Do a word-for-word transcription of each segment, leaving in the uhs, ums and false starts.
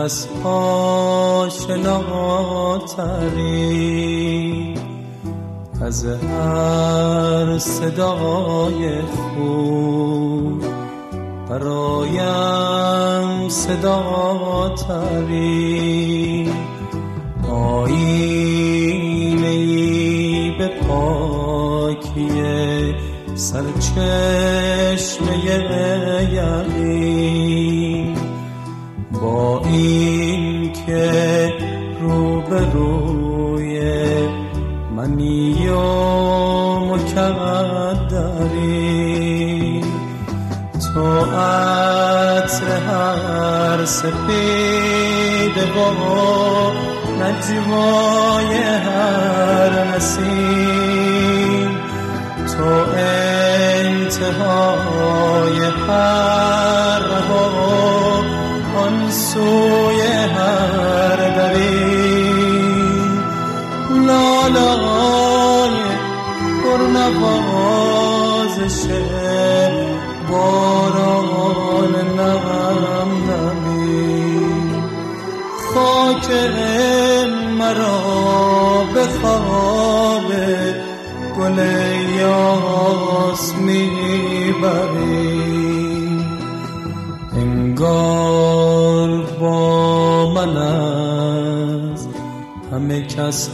کس آشناتری از هر صدای خوب، برایم صداتری. آیینه‌ای به پاکی سرچشمه یقین، با این که روبروی منی و مکدری. تو عطر هر سپیده و نجوای هر نسیم، تو انتهای هر رها، آن سوی هر دری. لالای پرنوازش باران نم نمی، خاک مرا به خواب گل یاس میبری. انگار با من از همه کس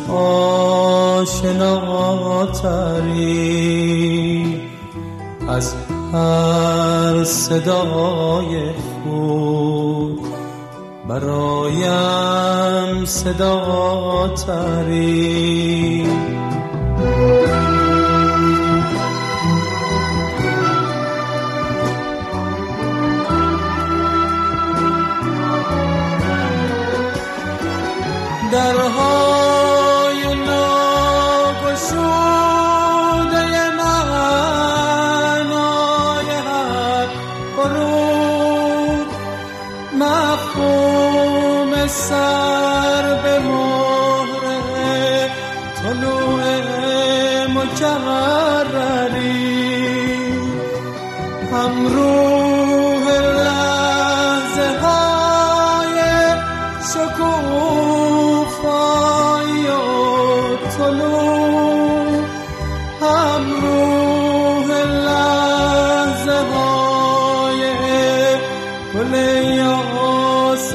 آشناتری، از هر صدای خوب برایم صداتری. درهای ناگشوده معنای هر حروف، مفهوم سر به مهر طلوع مکرری. همروه لحظه های شکوفایی و طلوع، همروه لحظه های گل یاس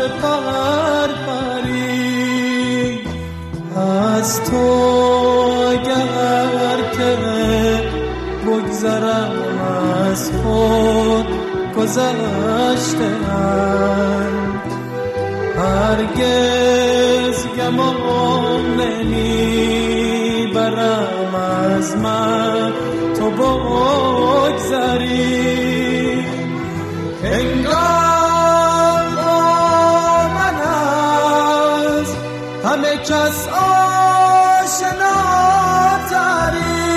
پرپری. از تو اگر که بگذرم از خود گذشته‌ام، هرگز گمان نمیبرم از من تو بگذری. انگار با من از همه کس آشناتری،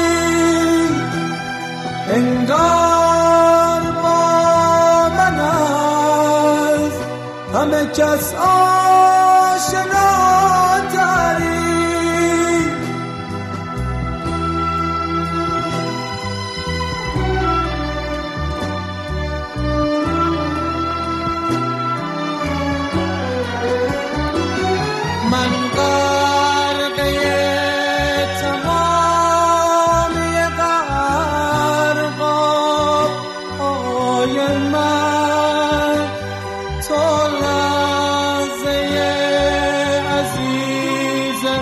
انگار با من از همه کس آشناتری. من غرقه تمامی غرق‌های من، تو لحظه عزیزه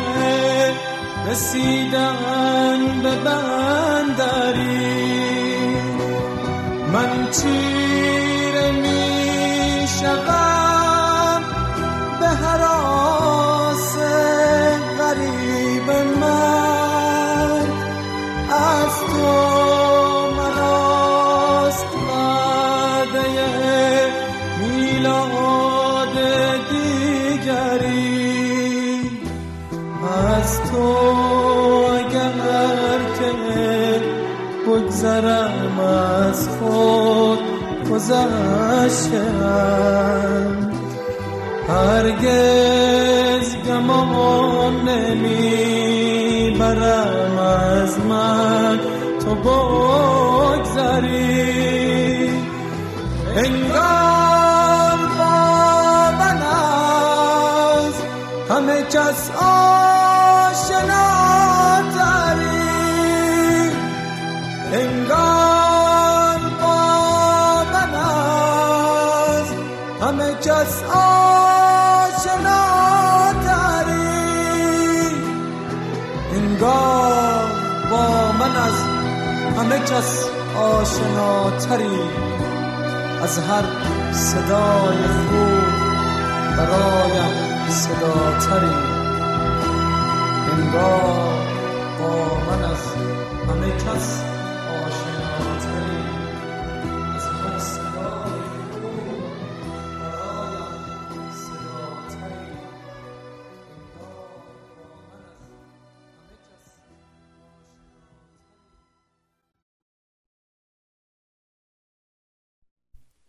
رسیدن به بندری. من چیره می شدم به هراس غریب من، از تو مراست وعده میلاد دیگری. از تو اگر که بگذرم از خود گذشته‌ام، هرگز گمان نمیبرم از من تو بگذری. انگار با من همه کس آشناتری، انگار با من است همه کس آشناتری، انگار با من از همه کس آشناتری، از هر صدای خوب برایم صداتری، انگار با من از همه کس